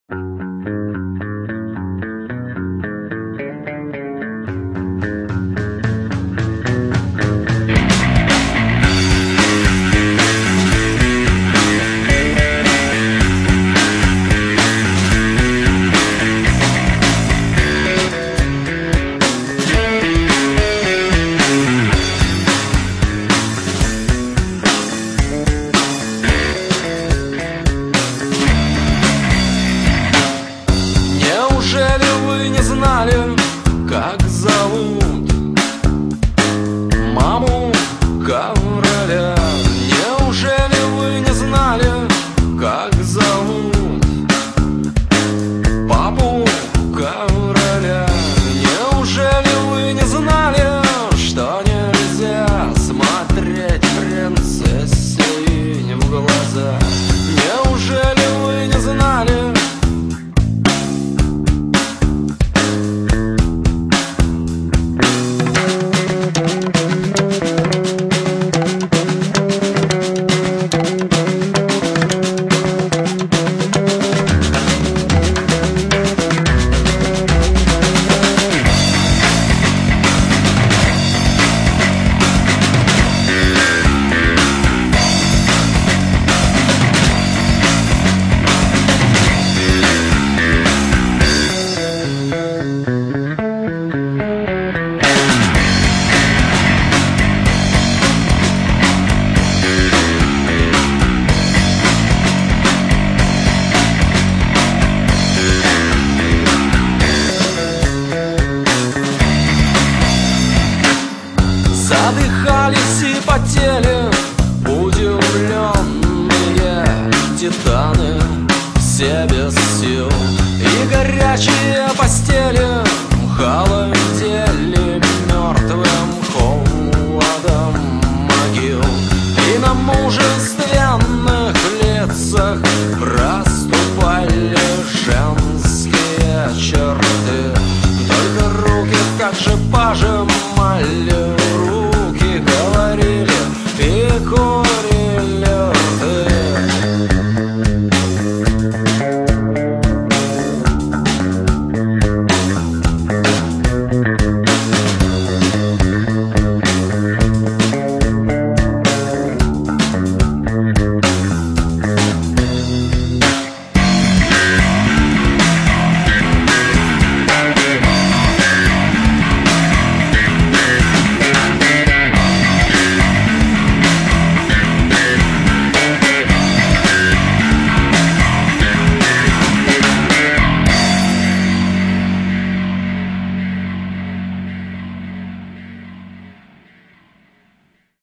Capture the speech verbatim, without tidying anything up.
Как зовут маму короля? Неужели вы не знали, как зовут папу короля? Неужели вы не знали, что нельзя смотреть принцессе в глаза? Неужели вы не знали? Задыхались и потели удивленные титаны, все без сил, и горячие постели